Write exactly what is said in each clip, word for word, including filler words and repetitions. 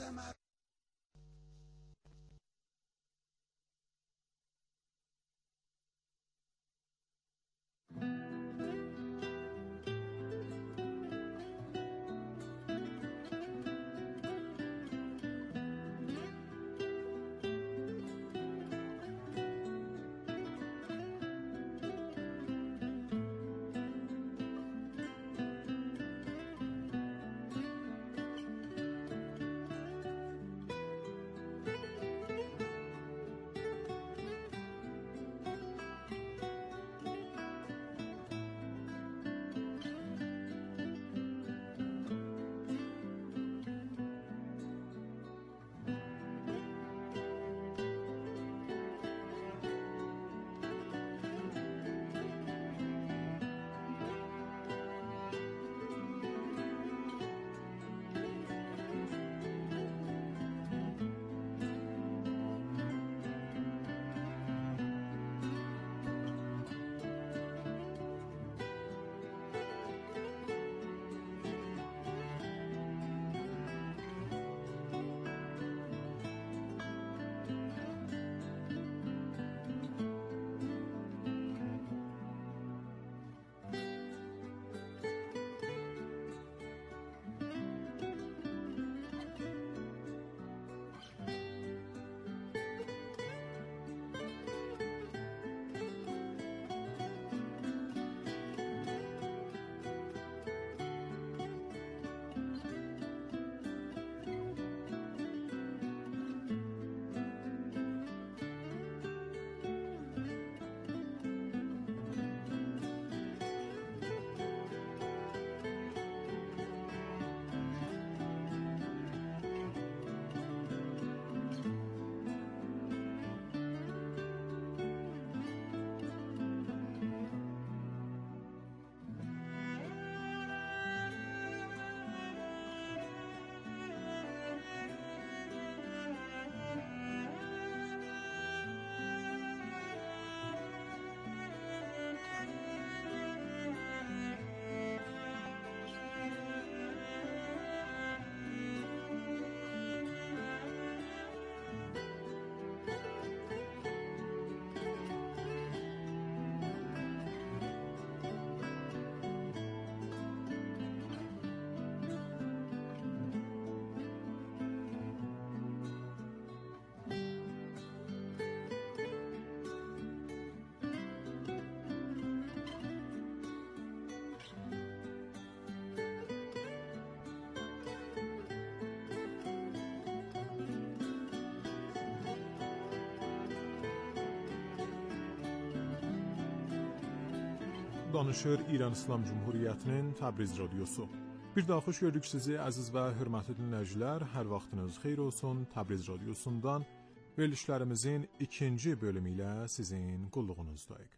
Danışır İran İslam Cumhuriyyətinin Təbriz Radiosu. Bir daha xoş gördük sizi əziz və hörmətli dinləyicilər. Hər vaxtınız xeyir olsun. Təbriz Radiosundan verilişlərimizin ikinci bölümü ilə sizin qulluğunuzdayıq.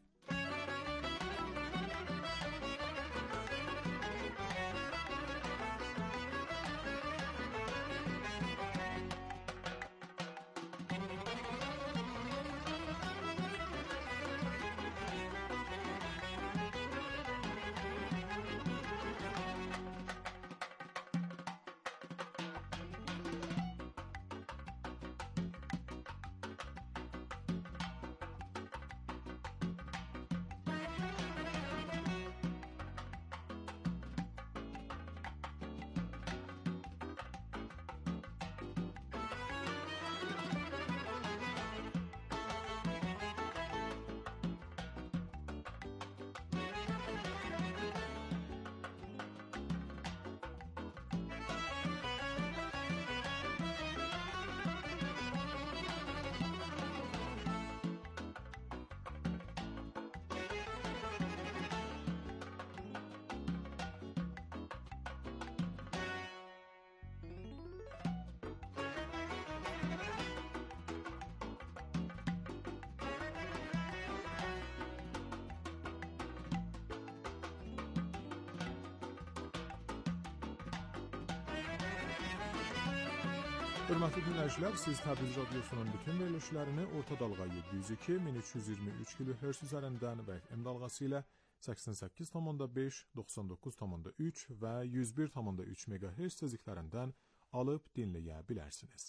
Hörmətli dinləyicilər, siz Təbriz Radiosunun bütün verilişlərini orta dalğa yeddi yüz iki min üç yüz iyirmi üç kilohertz üzərindən və F M dalğası ilə səksən səkkiz tam beş, doxsan doqquz tam üç və yüz bir tam üç megahertz tezliklərindən alıb dinləyə bilərsiniz.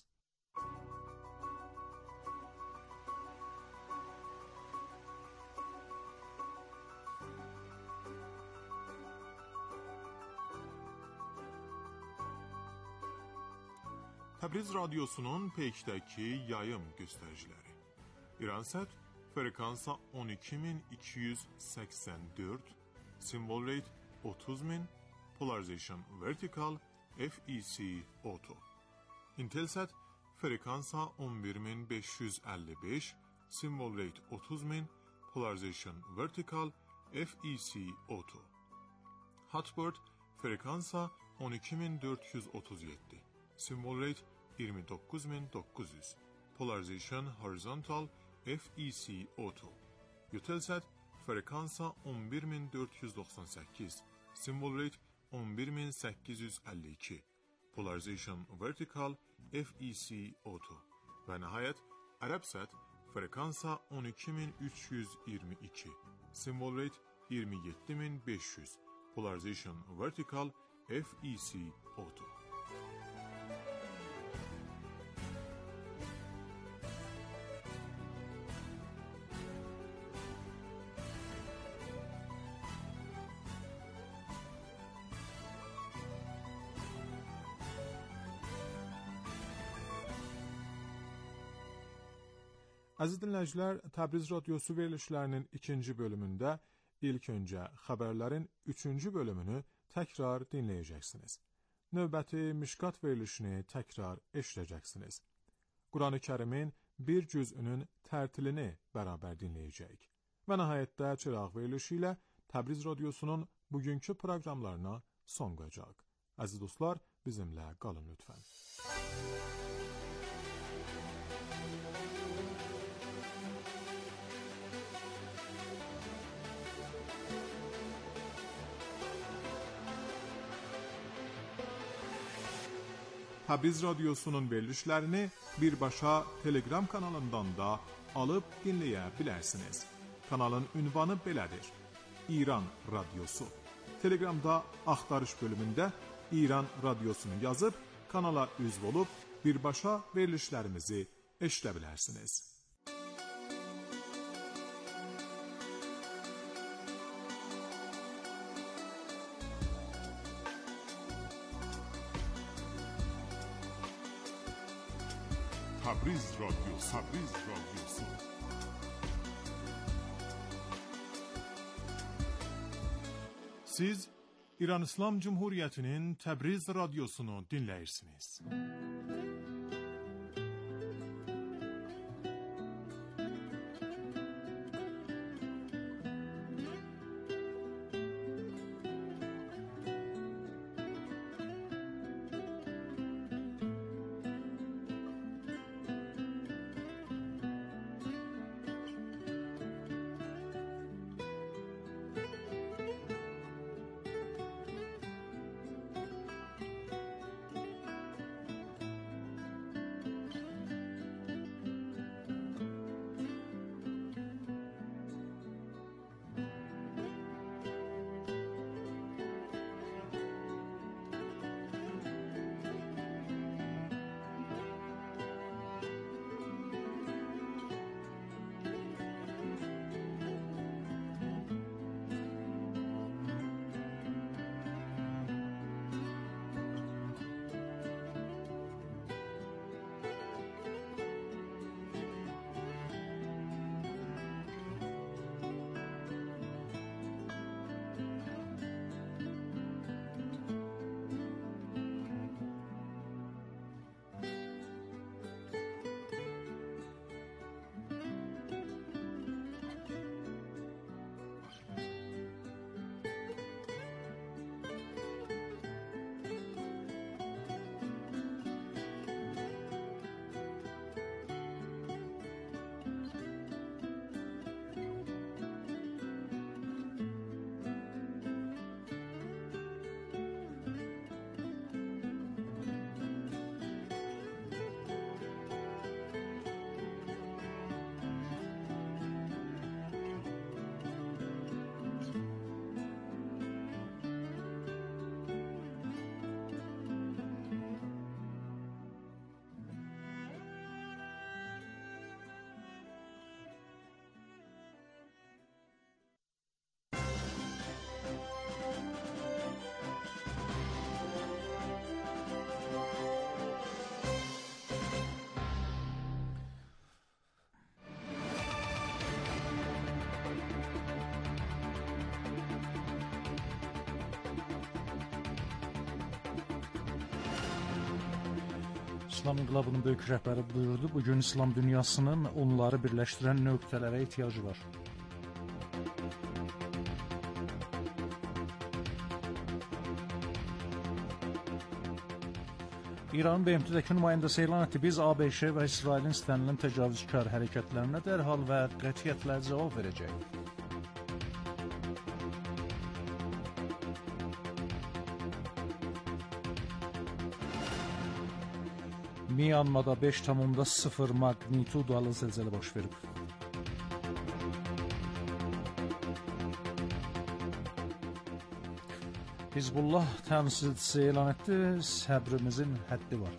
Təbriz radiosunun peykdəki yayım göstəriciləri. İransat frekansa on iki min iki yüz səksən dörd, symbol rate otuz min, polarization vertical, F E C auto. Intelsat frekansa on bir min beş yüz əlli beş, symbol rate otuz min, polarization vertical, F E C auto. Hotbird frekansa on iki min dörd yüz otuz yeddi, symbol rate iyirmi dokuz min dokuz yüz, polarization horizontal, F E C auto. Eutelsat frekansa on bir min dörd yüz doxsan səkkiz, symbol rate on bir min səkkiz yüz əlli iki, polarization vertical, F E C auto. Və nəhayət Arabsat frekansa on iki min üç yüz iyirmi iki, symbol rate iyirmi yeddi min beş yüz, polarization vertical, F E C auto. Əziz dinləyicilər, Təbriz Radiosu verilişlərinin ikinci bölümündə ilk öncə xəbərlərin üçüncü bölümünü təkrar dinləyəcəksiniz. Növbəti Mişkat verilişini təkrar eşidəcəksiniz. Quran-ı Kərimin bir cüzünün tərtilini bərabər dinləyəcəyik. Və nəhayətdə çıraq verilişi ilə Təbriz Radiosunun bugünkü proqramlarına son qoyacaq. Əziz dostlar, bizimlə qalın lütfən. Təbriz Radiosunun verilişlərini birbaşa Telegram kanalından da alıb dinləyə bilərsiniz. Kanalın ünvanı belədir: İran Radiosu. Telegramda axtarış bölümündə İran Radiosunu yazıb kanala üzv olub birbaşa verilişlərimizi eşidə bilərsiniz. Təbriz Radiosu, Təbriz Radiosu. Siz İran İslam Cumhuriyyətinin Təbriz Radiosunu dinləyirsiniz. İslam İnqilabının böyük rəhbəri buyurdu, bugün İslam dünyasının onları birləşdirən nöqtələrə ehtiyacı var. İranın B M T-dəki nümayəndəsi elan etdi, biz A B Ş və İsrailin istənilən təcavüzkar hərəkətlərinə dərhal və qətiyyətlə cavab verəcək. Myanmada beş nöqtə sıfır magnitudalı zəlzələ baş verib. Hizbullah təmsilçisi elan etdi, səbrimizin həddi var.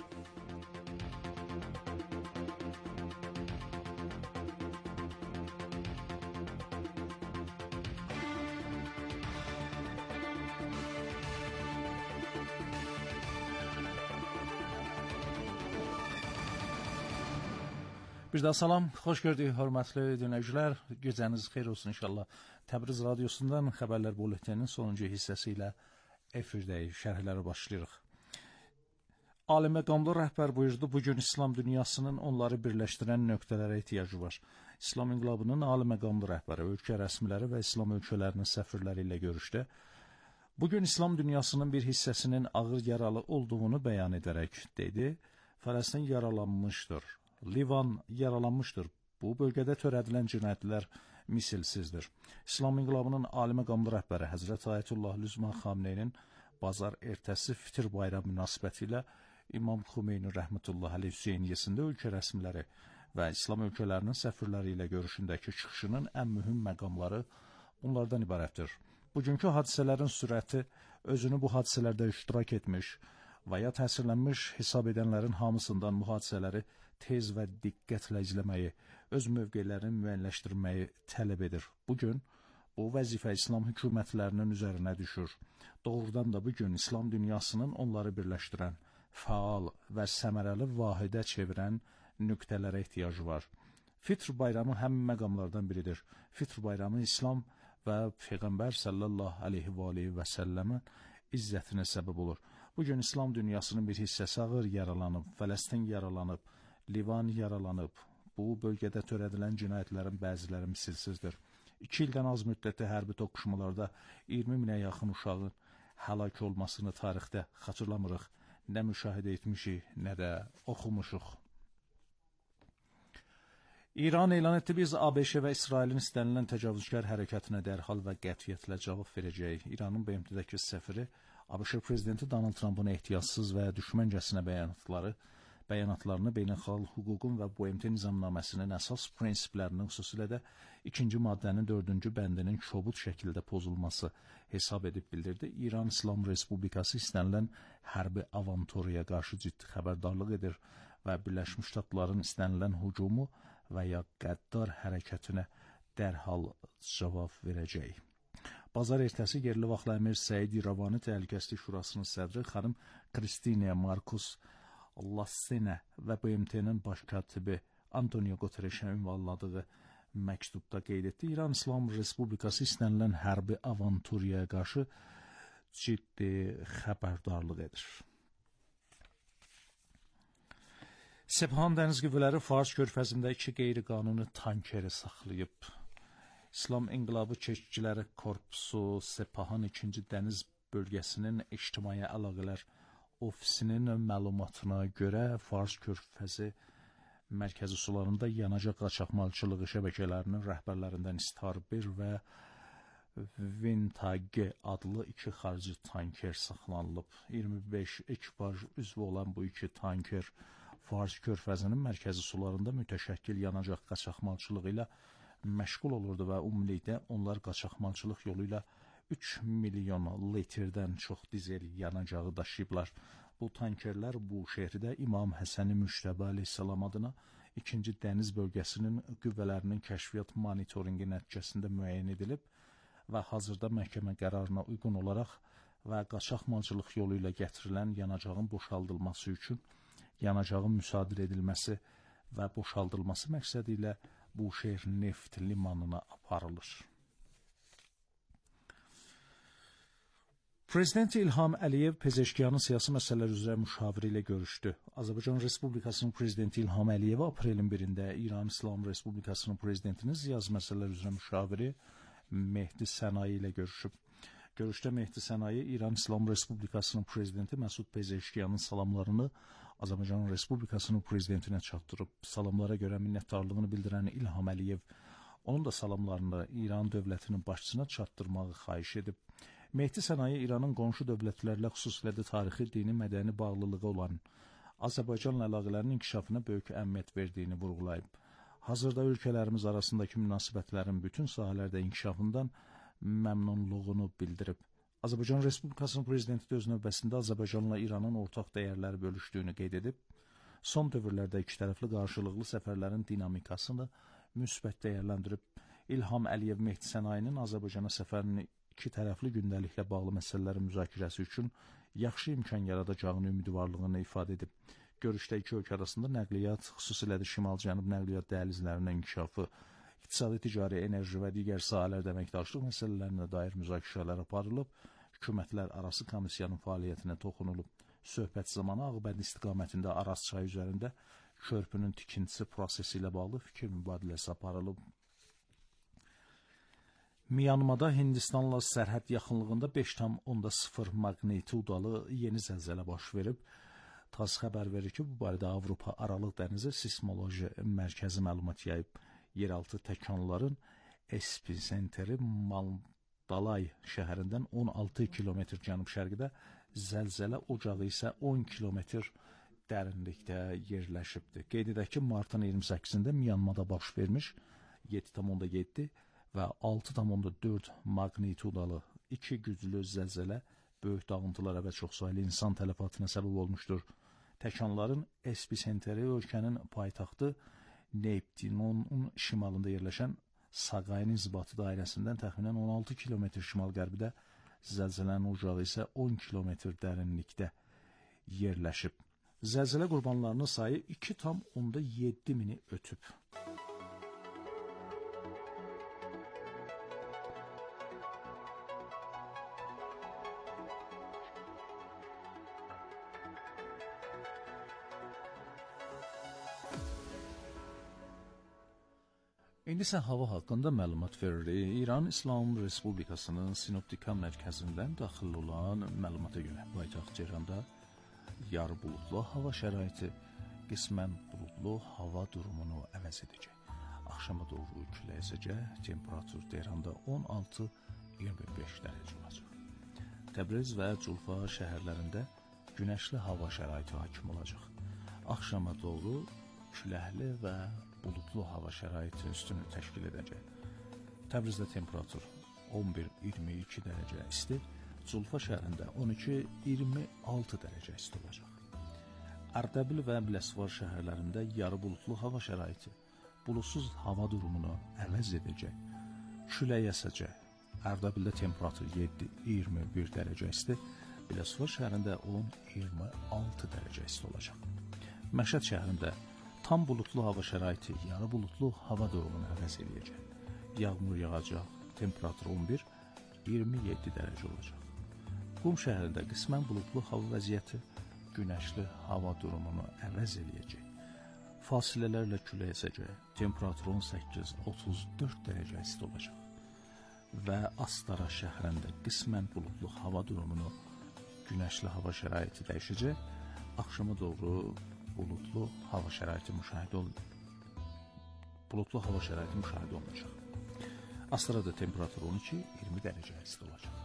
Bir daha salam, xoş gördük, hörmətli dinləyicilər. Gecəniz xeyir olsun inşallah. Təbriz radiosundan xəbərlər bulletinin sonuncu hissəsi ilə efirdəyik, şərhlərə başlayırıq. Ali məqamlı rəhbər buyurdu, bugün İslam dünyasının onları birləşdirən nöqtələrə ehtiyacı var. İslam İnqilabının ali məqamlı rəhbəri, ölkə rəsmiləri və İslam ölkələrinin səfirləri ilə görüşdə, bugün İslam dünyasının bir hissəsinin ağır yaralı olduğunu bəyan edərək dedi, Fələstin yaralanmışdır. Livan yaralanmışdır. Bu bölgədə törədilən cinayətlər misilsizdir. İslam İnqilabının ali məqamlı rəhbəri Həzrət Ayətullah Lüzman Xamneynin bazar ertəsi Fitr bayramı münasibəti ilə İmam Xumeyni rəhmətullah əleyh Hüseyniyyəsində ölkə rəsmiləri və İslam ölkələrinin səfirləri ilə görüşündəki çıxışının ən mühüm məqamları bunlardan ibarətdir. Bugünkü hadisələrin sürəti özünü bu hadisələrdə iştirak etmiş və ya təsirlənmiş hesab edənlərin hamısından bu hadisələri tez və diqqətlə izləməyi, öz mövqelərini müəyyənləşdirməyi tələb edir. Bugün bu vəzifə İslam hökumətlərinin üzərinə düşür. Doğrudan da bugün İslam dünyasının onları birləşdirən, faal və səmərəli vahidə çevirən nöqtələrə ehtiyacı var. Fitr bayramı həmin məqamlardan biridir. Fitr bayramı İslam və Peyğəmbər sallallahu aleyhi və aleyhi və səlləmin izzətinə səbəb olur. Bugün İslam dünyasının bir hissəsi ağır yaralanıb, Fələstin yaralanıb, Livan yaralanıb. Bu bölgədə törədilən cinayətlərin bəziləri misilsizdir. İki ildən az müddətli hərbi toqquşmalarda iyirmi minə yaxın uşağın həlak olmasını tarixdə xatırlamırıq. Nə müşahidə etmişik, nə də oxumuşuq. İran elan etdi, biz A B Ş və İsrailin istənilən təcavüzkar hərəkətinə dərhal və qətiyyətlə cavab verəcəyik. İranın B M T-dəki səfiri A B Ş prezidenti Donald Trumpın ehtiyatsız və düşməncəsinə bəyanatları bəyanatlarını beynəlxalq hüququn və B M T nizamnaməsinin əsas prinsiplərinin, xüsusilə də ikinci maddənin dördüncü bəndinin kobud şəkildə pozulması hesab edib bildirdi. İran İslam Respublikası istənilən hərbi avanturaya qarşı ciddi xəbərdarlıq edir və Birləşmiş Ştatların istənilən hücumu və ya qəddar hərəkətinə dərhal cavab verəcək. Bazar ertəsi yerli vaxtla Əmir Səid İrəvani Təhlükəsizlik Şurasının sədri xanım Kristina Markus Lassenə və B M T-nin baş katibi Antonio Guterreşə ünvanladığı məktubda qeyd etdi. İran İslam Respublikası istənilən hərbi avanturiyaya qarşı ciddi xəbərdarlıq edir. Sephan dəniz qüvvələri Fars körfəzində iki qeyri-qanuni tankeri saxlayıb. İslam İnqilabı Keşikçiləri Korpusu Sepahın ikinci dəniz bölgəsinin ictimai əlaqələr ofisinin məlumatına görə Fars körfəzi mərkəzi sularında yanacaq qaçaqmalçılığı şəbəkələrinin rəhbərlərindən İstar bir və Vintage adlı iki xarici tanker saxlanılıb. iyirmi beş ekipaj üzvü olan bu iki tanker Fars körfəzinin mərkəzi sularında mütəşəkkil yanacaq qaçaqmalçılığı ilə məşğul olurdu və ümumilikdə onlar qaçaqmalçılıq yolu ilə üç milyon litrdən çox dizel yanacağı daşıyıblar. Bu tankerlər bu şəhərdə İmam Həsən Müştəbə əleyhissalam adına ikinci dəniz bölgəsinin qüvvələrinin kəşfiyyat monitoringi nəticəsində müəyyən edilib və hazırda məhkəmə qərarına uyğun olaraq və qaçaqmalçılıq yolu ilə gətirilən yanacağın boşaldılması üçün yanacağın müsadirə edilməsi və boşaldılması məqsədi ilə bu şəhər neft limanına aparılır. Prezident İlham Əliyev Pezeşkiyanın siyasi məsələlər üzrə müşaviri ilə görüşdü. Azərbaycan Respublikasının prezidenti İlham Əliyev aprelin birində İran İslam Respublikasının prezidentinin siyasi məsələlər üzrə müşaviri Mehdi Sənayi ilə görüşüb. Görüşdə Mehdi Sənayi İran İslam Respublikasının prezidenti Məsud Pezeşkiyanın salamlarını Azərbaycan Respublikasının prezidentinə çatdırıb. Salamlara görə minnətdarlığını bildirən İlham Əliyev onun da salamlarını İran dövlətinin başçısına çatdırmağı xahiş edib. Mehdi Sənayi İranın qonşu dövlətlərlə xüsusilə də tarixi, dini, mədəni bağlılığı olan Azərbaycanla əlaqələrin inkişafına böyük əhəmiyyət verdiyini vurğulayıb. Hazırda ölkələrimiz arasındakı münasibətlərin bütün sahələrdə inkişafından məmnunluğunu bildirib. Azərbaycan Respublikasının prezidenti də öz növbəsində Azərbaycanla İranın ortaq dəyərləri bölüşdüyünü qeyd edib, son dövrlərdə ikitərəfli qarşılıqlı səfərlərin dinamikasını müsbət dəyərləndirib. İlham Əliyev Mehdi Sənayinin Azərbaycana səfərinin iki tərəfli gündəliklə bağlı məsələlərin müzakirəsi üçün yaxşı imkan yaradacağını ümidvarlığını ifadə edib. Görüşdə iki ölkə arasında nəqliyyat, xüsusilə də şimal-cənub nəqliyyat dəhlizlərinin inkişafı, iqtisadi, ticari, enerji və digər sahələrdə əməkdaşlıq məsələlərinə dair müzakirələr aparılıb, hökumətlər arası komissiyanın fəaliyyətinə toxunulub. Söhbət zamanı Ağbənd istiqamətində Araz çayı üzərində körpünün tikintisi prosesi ilə bağlı fikir mübadiləsi aparılıb. Myanmada Hindistanla sərhəd yaxınlığında beş tam onda sıfır magnitudalı yeni zəlzələ baş verib. TASS xəbər verir ki, bu barədə Avropa Aralıq Dənizi Sismoloji Mərkəzi məlumat yayıb. Yeraltı təkanların epitsentri Mandalay şəhərindən on altı kilometr cənub-şərqdə, zəlzələ ocağı isə on kilometr dərinlikdə yerləşibdir. Qeyd edək ki, martın iyirmi səkkizində Myanmada baş vermiş yeddi tam onda yeddi və altı tam onda dörd magnitudalı iki güclü zəlzələ böyük dağıntılara və çoxsaylı insan tələfatına səbəb olmuşdur. Təkanların epitsentri ölkənin paytaxtı Neyptinonun şimalında yerləşən Saqayn inzibati dairəsindən təxminən on altı kilometr şimal-qərbdə, zəlzələnin ocağı isə on kilometr dərinlikdə yerləşib. Zəlzələ qurbanlarının sayı iki tam onda yeddi mini ötüb. İndi isə hava haqqında məlumat verir. İran İslam Respublikasının Sinoptika mərkəzindən daxil olan məlumata görə paytaxt Tehranda yarı buludlu hava şəraiti, qismən buludlu hava durumunu əvəz edəcək. Axşama doğru külək əsəcək, temperatur Tehranda on altı iyirmi beş dərəcə olacaq. Təbriz və Culfa şəhərlərində günəşli hava şəraiti hakim olacaq. Axşama doğru küləkli və buludlu hava şəraiti üstünü təşkil edəcək. Təbrizdə temperatur on bir iyirmi iki dərəcə isti, Culfa şəhərində on iki iyirmi altı dərəcə isti olacaq. Ərdəbil və Biləsuvar şəhərlərində yarı buludlu hava şəraiti, buludsuz hava durumunu əvəz edəcək. Külək əsəcək. Ərdəbildə temperatur yeddi iyirmi bir dərəcə isti, Biləsuvar şəhərində on iyirmi altı dərəcə isti olacaq. Məşəd şəhərində tam bulutlu hava şəraiti, yarı bulutlu hava durumunu əvəz edəcək. Yağmur yağacaq, temperatur on bir iyirmi yeddi dərəcə olacaq. Qum şəhərində qismən bulutlu hava vəziyyəti, günəşli hava durumunu əvəz edəcək. Fasilələrlə külək əsəcək, temperatur on səkkiz otuz dörd dərəcə isti olacaq. Və Astara şəhərində qismən bulutlu hava durumunu, günəşli hava şəraiti dəyişəcək. Axşama doğru bulutlu hava şəraiti müşahidə olunur. Bulutlu hava şəraiti müşahidə olunacaq. Astarada temperatur on iki iyirmi dərəcə isti olacaq.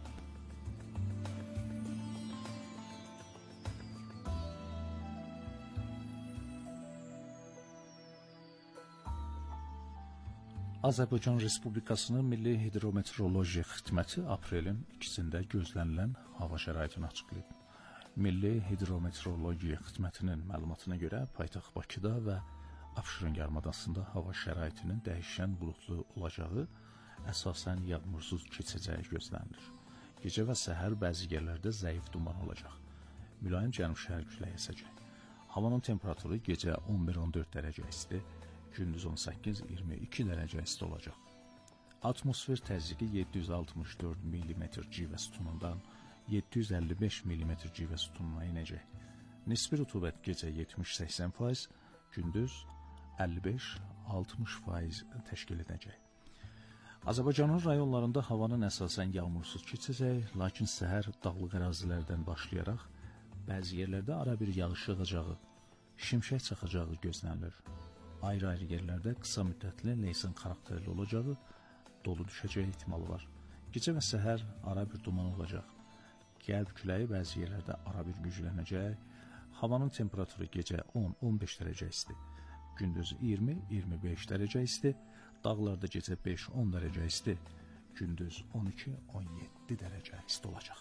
Azərbaycan Respublikasının Milli Hidrometeorologiya Xidməti aprelin ikisində gözlənilən hava şəraitini açıqlayıb. Milli Hidrometeorologiya Xidmətinin məlumatına görə paytaxt Bakıda və Abşeron yarımadasında hava şəraitinin dəyişən buludlu olacağı, əsasən yağmursuz keçəcəyi gözlənilir. Gecə və səhər bəzi yerlərdə zəif duman olacaq. Mülayim cənub-şərq küləyi əsəcək. Havanın temperaturu gecə on bir on dörd dərəcə isti, gündüz on səkkiz iyirmi iki dərəcə isti olacaq. Atmosfer təzyiqi yeddi yüz altmış dörd millimetr civə sütunundan yeddi yüz əlli beş millimetr civə sütununa enəcək. Nisbi rütubət gecə yetmiş səksən faiz, gündüz əlli beş altmış faiz təşkil edəcək. Azərbaycanın rayonlarında havanın əsasən yağmursuz keçəcək, lakin səhər dağlıq ərazilərdən başlayaraq bəzi yerlərdə ara bir yağış yağacağı, şimşək çaxacağı gözlənilir. Ayrı-ayrı yerlərdə qısa müddətli leysan xarakterli olacağı, dolu düşəcəyi ehtimalı var. Gecə və səhər ara bir duman olacaq. Qərb küləyi bəzi yerlərdə ara bir güclənəcək. Havanın temperaturu gecə on on beş dərəcə isti, gündüz iyirmi iyirmi beş dərəcə isti, dağlarda gecə beş on dərəcə isti, gündüz on iki on yeddi dərəcə isti olacaq.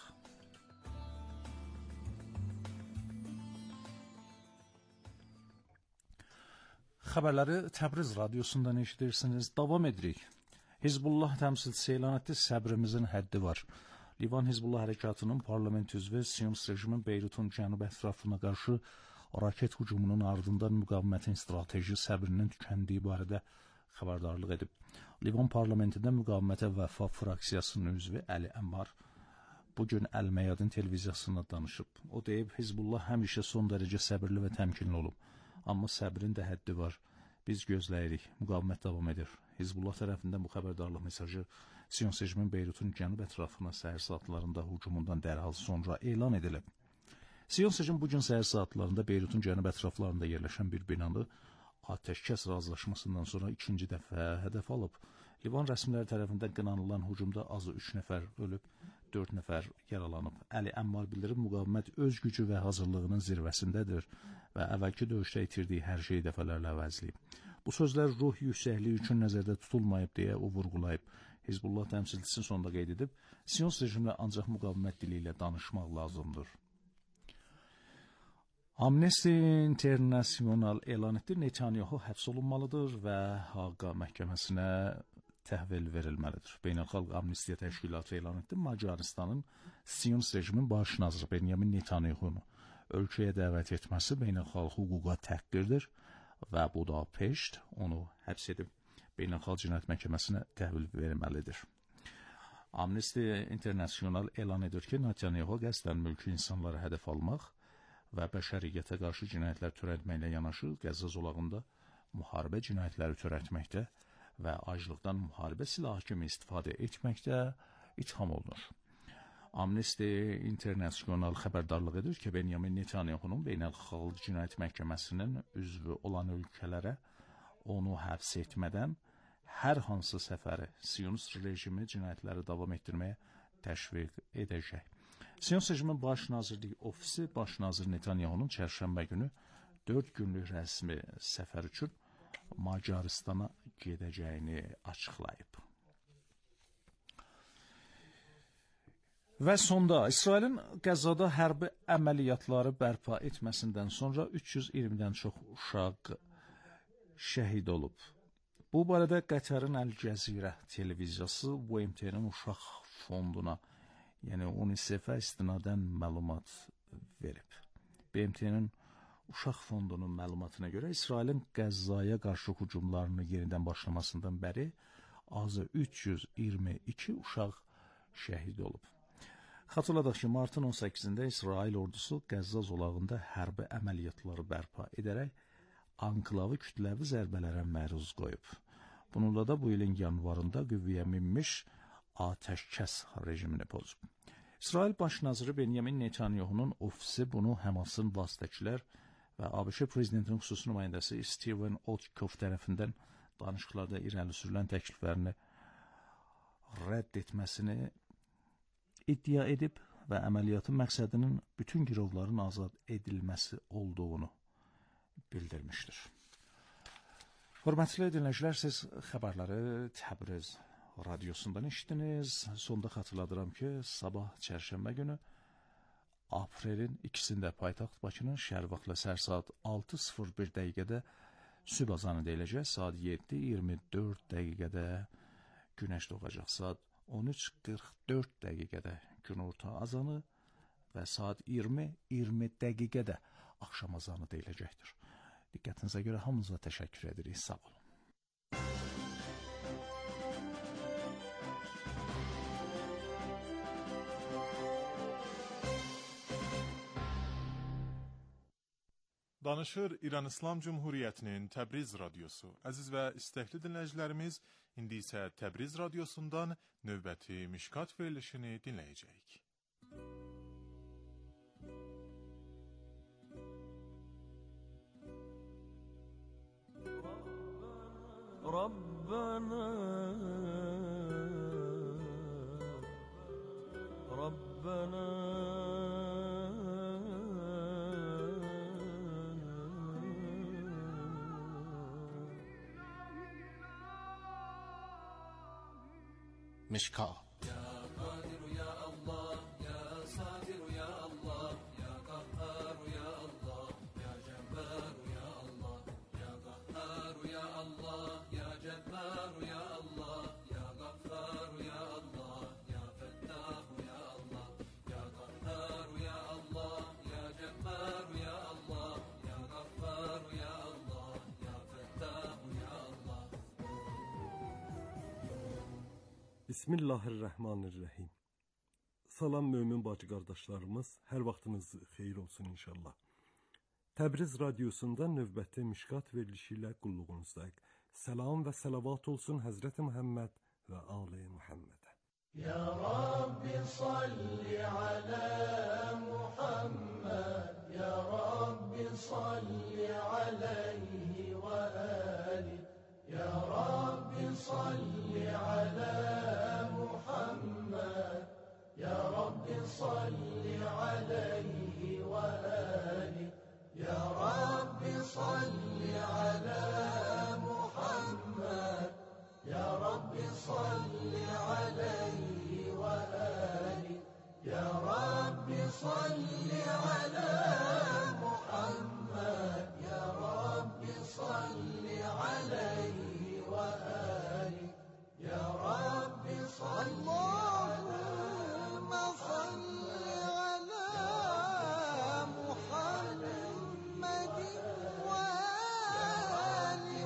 Xəbərləri Təbriz radiosundan eşidirsiniz. Davam edirik. Hizbullah təmsilçisi elan etdi, səbrimizin həddi var. Livan Hizbullah hərəkatının parlament üzvü Siyonist rejimin Beyrutun cənub ətrafına qarşı raket hücumunun ardından müqavimətin strateji səbrinin tükəndiyi barədə xəbərdarlıq edib. Livan parlamentində müqavimətə vəfa fraksiyasının üzvü Əli Əmmar bugün Əl-Məyadin televiziyasına danışıb. O deyib, Hizbullah həmişə son dərəcə səbirli və təmkinli olub. Amma səbrin də həddi var. Biz gözləyirik, müqavimət davam edir. Hizbullah tərəfindən bu xəbərdarlıq mesajı Siyonist rejimin Beyrutun cənub ətrafına səhər saatlarında hücumundan dərhal sonra elan edilib. Siyonist rejim bugün səhər saatlarında Beyrutun cənub ətraflarında yerləşən bir binanı atəşkəs razılaşmasından sonra ikinci dəfə hədəf alıb. Livan rəsmiləri tərəfindən qınanılan hücumda azı üç nəfər ölüb, dörd nəfər yaralanıb. Əli Əmmar bildirib, müqavimət öz gücü və hazırlığının zirvəsindədir və əvvəlki döyüşdə itirdiyi hər şeyi dəfələrlə əvəzləyib. Bu sözlər ruh yüksəkliyi üçün nəzərdə tutulmayıb deyə o vurğulayıb. Hizbullah təmsilçisi sonunda qeyd edib, Siyonist rejimlə ancaq müqavimət dili ilə danışmaq lazımdır. Amnesty International elan etdi, Netanyahu həbs olunmalıdır və Haqa məhkəməsinə təhvil verilməlidir. Beynəlxalq Amnistiya Təşkilatı elan etdi, Macaristanın Siyonist rejimin baş naziri Benyamin Netanyahunu ölkəyə dəvət etməsi beynəlxalq hüquqa təhqirdir və Budapeşt onu həbs edib Beynəlxalq Cinayət Məhkəməsinə təhvil verməlidir. Amnesty International elan edir ki, Netanyahu qəsdən mülki insanları hədəf almaq və bəşəriyyətə qarşı cinayətlər törətməklə yanaşı Qəzza zolağında müharibə cinayətləri törətməkdə və aclıqdan müharibə silahı kimi istifadə etməkdə itham olunur. Amnesty International xəbərdarlıq edir ki, Benyamin Netanyahunun Beynəlxalq Cinayət Məhkəməsinin üzvü olan ölkələrə onu həbs etmədən hər hansı səfəri Siyonist rejimi cinayətləri davam etdirməyə təşviq edəcək. Siyonist rejimin baş nazirliyi ofisi baş nazir Netanyahunun çərşənbə günü dörd günlük rəsmi səfər üçün Macaristana gedəcəyini açıqlayıb. Və sonda İsrailin Qəzzada hərbi əməliyyatları bərpa etməsindən sonra üç yüz iyirmidən çox uşaq şəhid olub. Bu barədə Qətərin Əl-Cəzirə televiziyası U M T-nin uşaq fonduna, yəni UNICEF-ə istinadən məlumat verib. B M T-nin uşaq fondunun məlumatına görə İsrailin Qəzzaya qarşı hücumlarını yenidən başlamasından bəri azı üç yüz iyirmi iki uşaq şəhid olub. Xatırladaq ki, martın on səkkizində İsrail ordusu Qəzza zolağında hərbi əməliyyatları bərpa edərək anklavı kütləvi zərbələrə məruz qoyub. Bununla da bu ilin yanvarında qüvvəyə minmiş atəşkəs rejimini pozub. İsrail baş naziri Benyamin Netanyahunun ofisi bunu Həmasın vasitəçilər və ABŞ prezidentinin xüsusi nümayəndəsi Steven Witkoff tərəfindən danışıqlarda irəli sürülən təkliflərini rədd etməsini iddia edib və əməliyyatın məqsədinin bütün girovların azad edilməsi olduğunu bildirmişdir. Hörmətli dinləyicilər, siz xəbərləri Təbriz radiosundan eşitdiniz. Sonda xatırladıram ki, sabah çərşənbə günü aprelin ikisində paytaxt Bakının şəhər vaxtla səhər saat altı sıfır bir dəqiqədə sübh azanı deyiləcək. Saat yeddi iyirmi dörd dəqiqədə günəş doğacaq. Saat on üç qırx dörd dəqiqədə günorta azanı və saat iyirmi iyirmi dəqiqədə axşam azanı deyiləcəkdir. Diqqətinizə görə hamınıza təşəkkür edirik. Sağ olun. Danışır İran İslam Cumhuriyyətinin Təbriz radiosu. Əziz və istəkli dinləyicilərimiz, indi isə Təbriz radiosundan növbəti Mişkat verilişini dinləyəcəyik. Rabbana Rabbana مشکات يا قادر يا الله يا صادر يا الله يا قهار يا الله يا جبار يا الله يا قهار يا الله يا جبار يا الله يا غفار يا الله يا فتاح يا الله يا قهار يا الله يا جبار يا الله يا غفار يا الله يا فتاح يا الله. Bismillahirrahmanirrahim. Salam mömin bacı qardaşlarımız, hər vaxtınız xeyir olsun inşallah. Təbriz radiosunda növbəti Mişkat verilişi ilə qulluğunuzdayıq. Salam və salavat olsun Həzrəti Muhammed və Ali Muhammedə. Ya Rabbi salli ala Muhammed, Ya Rabbi salli alayhi və ali. Ya Rabbi salli ala Muhammed, Ya Rabbi salli alayhi və ali. Ya Rabbi salli ala Muhammed, Ya Rabbi salli alayhi və ali. Ya Rabbi salli ala Muhammed, Ya Rabbi salli alayhi və ali. Ya Rabbi salli Allahümme salli ala Muhammedin ve ali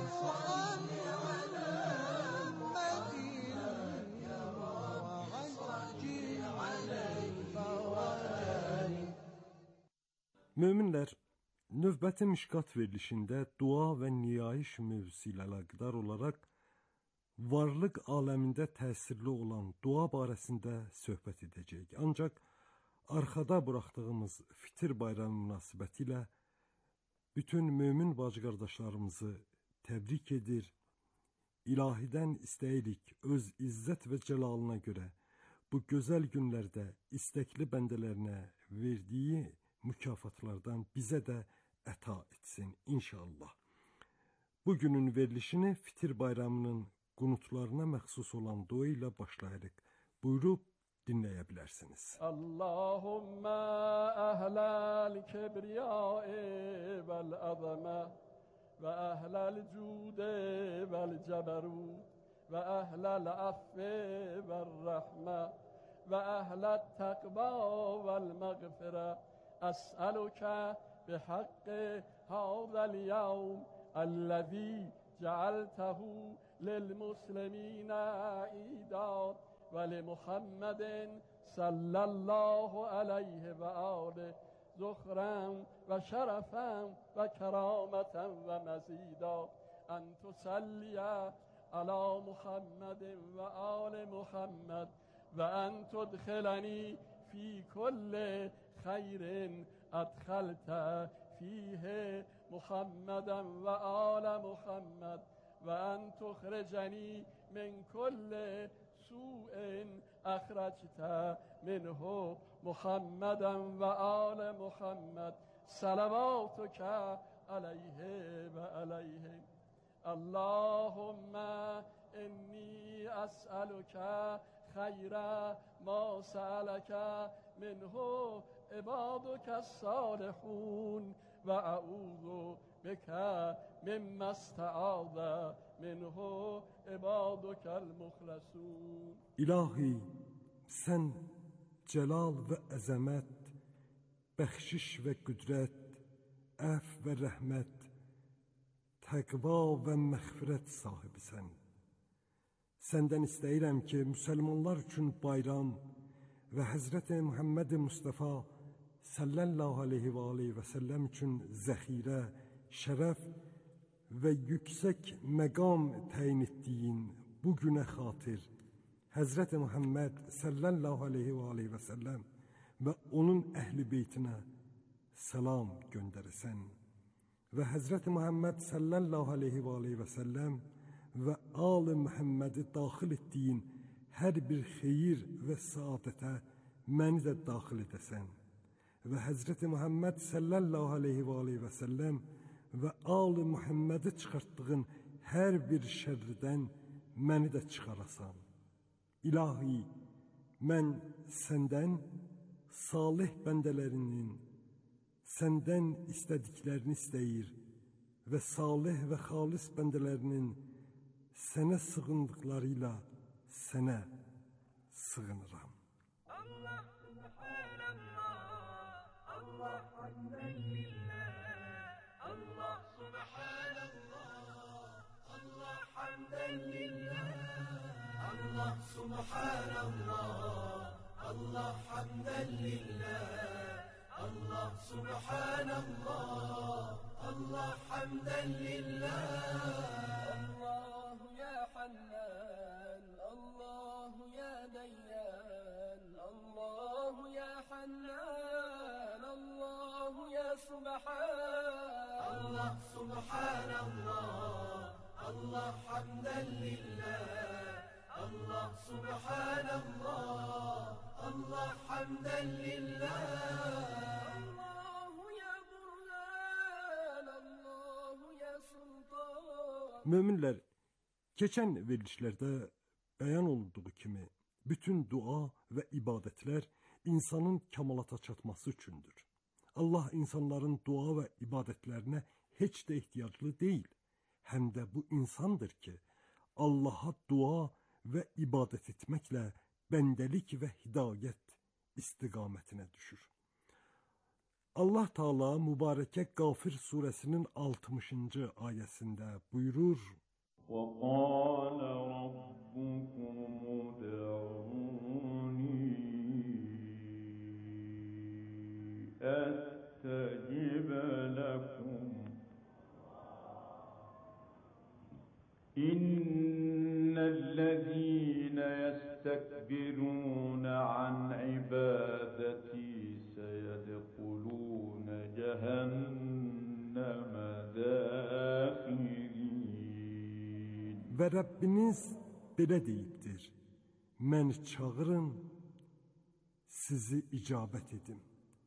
Muhammedin ve acil aleyhi ve ali. Möminlər, növbəti Mişkat verilişində dua və niyayiş mövzusu ilə əlaqədar olaraq varlıq aləmində təsirli olan dua barəsində söhbət edəcəyik. Ancaq arxada buraxdığımız Fitir bayramı münasibətilə bütün mömin bacı qardaşlarımızı təbrik edir. İlahidən istəyirik öz izzət və cəlalına görə bu gözəl günlərdə istəkli bəndələrinə verdiyi mükafatlardan bizə də əta etsin inşallah. Bugünün verilişini Fitir bayramının qunutlarına məxsus olan dua ilə başlayırıq. Buyurub dinləyə bilərsiniz. Allahümme ehlel kibriyai vel azame ve ehlel cude vel ceberut ve ehlel affi vel rahme ve ehlel takva vel mağfire. Es'aluke bihaqqi hadal yevm الذي جعلته للمسلمين عيدا ولمحمد صلى الله عليه وآله ذخرا وشرفا وكرامة ومزيدا أن تصلي على محمد وآل محمد وأن تدخلني في كل خير أدخلت فيه محمدا وآل محمد وأن تخرجني من كل سوء أخرجت منه محمدا وآل محمد صلواتك عليه وعليهم. اللهم إني أسألك خير ما سألك منه عبادك الصالحون وأعوذ بك مما استعاذ منه عبادك المخلصون. İlahi, sən cəlal və əzəmət, bəxşiş və qüdrət, əf və rəhmət, təqva və məğfirət sahibisən. Səndən istəyirəm ki, müsəlmanlar üçün bayram və Həzrəti Muhammed Mustafa sallallahu aleyhi və aleyhi və səlləm üçün zəxirə, şərəf və yüksək məqam təyin etdiyin bu günə xatir Həzrəti Muhammed sallallahu aleyhi və aleyhi və səlləm və onun əhl-i beytinə salam göndərəsən və Həzrəti Muhammed sallallahu aleyhi və aleyhi və səlləm və al-i Muhammədi daxil etdiyin hər bir xeyir və saadətə məni də daxil edəsən və Həzrəti Muhammed sallallahu aleyhi və aleyhi və səlləm və al-i Muhammədi çıxartdığın hər bir şərrdən məni də çıxarasan. İlahi, mən səndən salih bəndələrinin səndən istədiklərini istəyir və salih və xalis bəndələrinin sənə sığındıqlarıyla sənə sığınıram. Allah subhanallah, Allah hamdan lillah, Allah subhanallah, Allah hamdan lillah, Allah subhanallah, Allah hamdan lillah, Allah subhanallah, Allah hamdan lillah. الله يا حنان، الله يا ديان، الله يا حنان، الله يا سبحان، الله سبحان الله، الله حمدا لله، الله سبحان الله، الله حمدا لله. الله يا برهان، الله يا سلطان. Möminlər, keçən verilişlərdə bəyan olunduğu kimi, bütün dua və ibadətlər insanın kamalata çatması üçündür. Allah insanların dua və ibadətlərinə heç də ehtiyaclı deyil. Həm də bu insandır ki, Allaha dua və ibadət etməklə bəndəlik və hidayət istiqamətinə düşür. Allah Teala mübarəkə Qafir surəsinin altmışıncı ayəsində buyurur: وَقَالَ رَبُّكُمُ ادْعُونِي أَسْتَجِبْ لَكُمْ إِنَّ الَّذِينَ يَسْتَكْبِرُونَ عَنْ عِبَادَتِي سَيَدْخُلُونَ جَهَنَّمَ دَاخِرِينَ. Və Rəbbiniz belə deyibdir: məni çağırın, sizi icabət edim.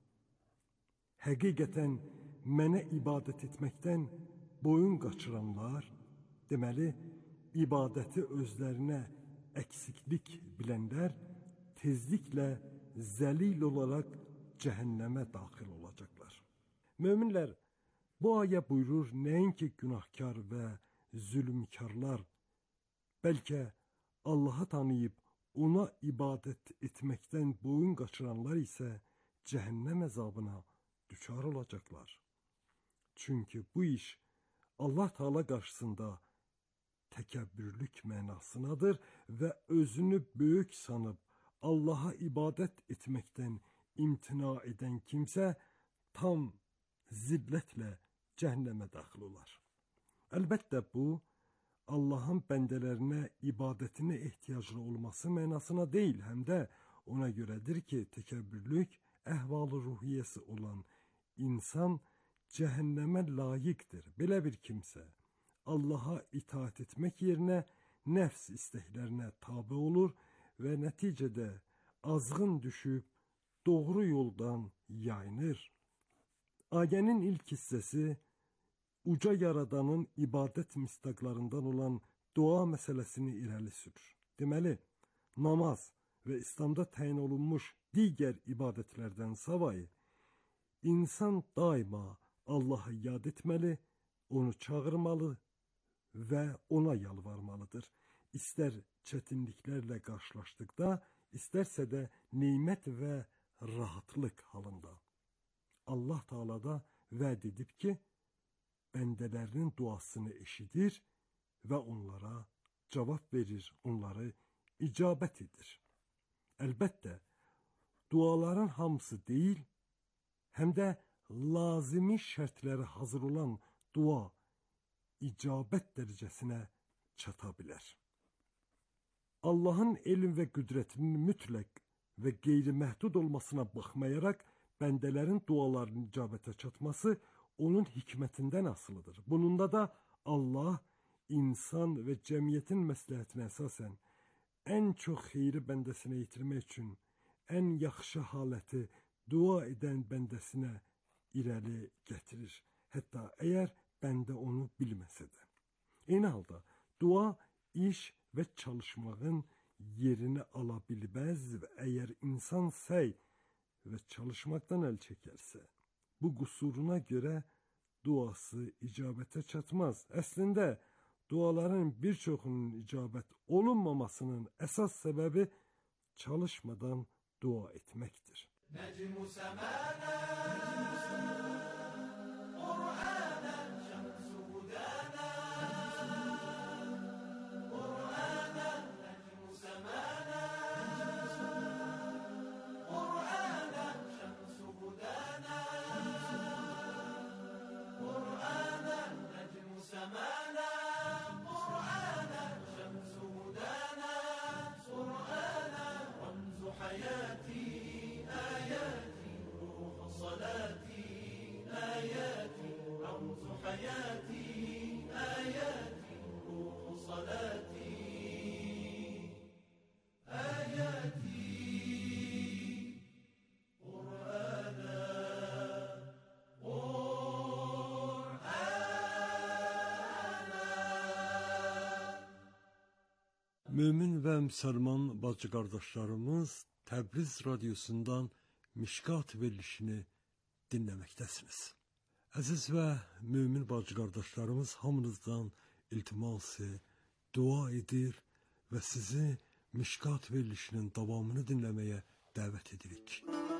Həqiqətən mənə ibadət etməkdən boyun qaçıranlar, deməli, ibadəti özlərinə əksiklik bilənlər tezliklə zəlil olaraq cəhənnəmə daxil olacaqlar. Möminlər, bu ayə buyurur, nəinki günahkar və zülmkarlar, bəlkə Allahı tanıyıb ona ibadət etməkdən boyun qaçıranlar isə cəhənnəm əzabına düçar olacaqlar. Çünki bu iş Allah Teala qarşısında təkəbbürlük mənasınadır və özünü böyük sanıb Allaha ibadət etməkdən imtina edən kimsə tam zillətlə cəhənnəmə daxil olar. Əlbəttə bu, Allahın bəndələrinə ibadətinə ehtiyaclı olması mənasına deyil, həm də ona görədir ki, təkəbbürlük əhval-ı ruhiyyəsi olan insan cəhənnəmə layiqdir. Belə bir kimsə Allaha itaat etmək yerinə nəfs istəklərinə tabe olur və nəticədə azğın düşüb doğru yoldan yayınır. Ayənin ilk hissəsi uca yaradanın ibadət mistaqlarından olan dua məsələsini irəli sürür. Deməli, namaz və İslamda təyin olunmuş digər ibadətlərdən savayı, insan daima Allahı yad etməli, onu çağırmalı və ona yalvarmalıdır. İstər çətinliklərlə qarşılaşdıqda, istərsə də neymət və rahatlıq halında. Allah Teala da vəd edib ki, bəndələrinin duasını eşidir və onlara cavab verir, onları icabət edir. Əlbəttə, duaların hamısı deyil, həm də lazımi şərtləri hazır olan dua icabət dərəcəsinə çata bilər. Allahın elm və qüdrətinin mütləq və qeyri-məhdud olmasına baxmayaraq, bəndələrin dualarının icabətə çatması onun hikmətindən asılıdır. Bununda da Allah, insan və cəmiyyətin məsləhətinə əsasən ən çox xeyri bəndəsinə yetirmək üçün ən yaxşı haləti dua edən bəndəsinə irəli gətirir. Hətta əgər bəndə onu bilməsə də. Eyni halda dua iş və çalışmağın yerini ala bilməz və əgər insan səy və çalışmaqdan əl çəkərsə, bu qüsuruna görə duası icabətə çatmaz. Əslində, duaların bir çoxunun icabət olunmamasının əsas səbəbi çalışmadan dua etməkdir. نجم سمانا قرآنا شمس هدانا قرآنا نجم سمانا قرآنا شمس هدانا قرآنا نجم سمانا قرآنا شمس هدانا قرآنا رمز حياتي آياتي روح صلاتي آياتي رمز حياتي آياتي روح صلاتي آياتي قرآنا Mömin və müsəlman bacı qardaşlarımız Təbriz radiosundan Mişkat verilişini dinləməkdəsiniz. Əziz və mömin bacı qardaşlarımız hamınızdan iltiması, dua edir və sizi Mişkat verilişinin davamını dinləməyə dəvət edirik.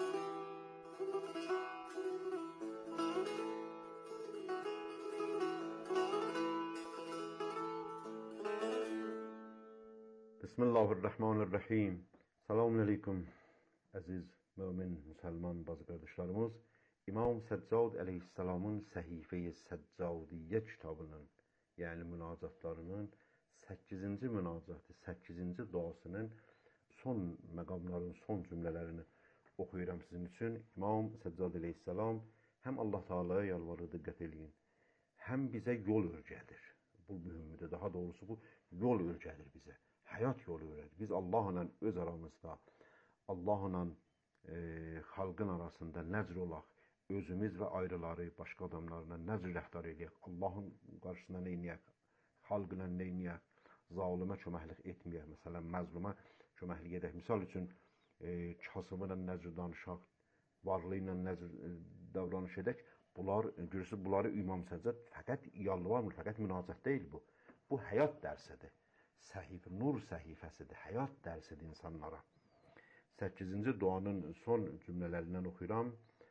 Bismillahirrahmanirrahim. Selamun aleyküm əziz mömin, müsəlman bazı qardaşlarımız. İmam Səccad əleyhissalamın Səhifə-i Səccadiyyə kitabının, yəni münacatlarının səkkizinci münacatı, səkkizinci duasının son məqamların son cümlələrini oxuyuram sizin üçün. İmam Səccad əleyhissalam həm Allah Taala'ya yalvarır, diqqət eləyin, həm bizə yol öyrədir. Bu mühümdür. Daha doğrusu bu yol öyrədir bizə. Həyat yolu öyrədir. Biz Allahla öz aramızda, Allahla e, xalqın arasında nəcr olaq, özümüz və ayrıları, başqa adamlarla nəcr rəftar eləyək, Allahın qarşısında neyniyək, xalqla neyniyək, zalimə köməklik etməyək, məsələn, məzluma köməklik edək. Misal üçün, e, kasımla nəcr danışaq, varlı ilə nəcr e, davranış edək. Bunlar, görürsünüz, bunları İmam Səccad fəqət yalvarmır, fəqət münacət deyil bu. Bu həyat dərsidir. Səhifə, nur səhifəsidir, həyat dərsidir insanlara. səkkizinci duanın son cümlələrindən oxuyuram.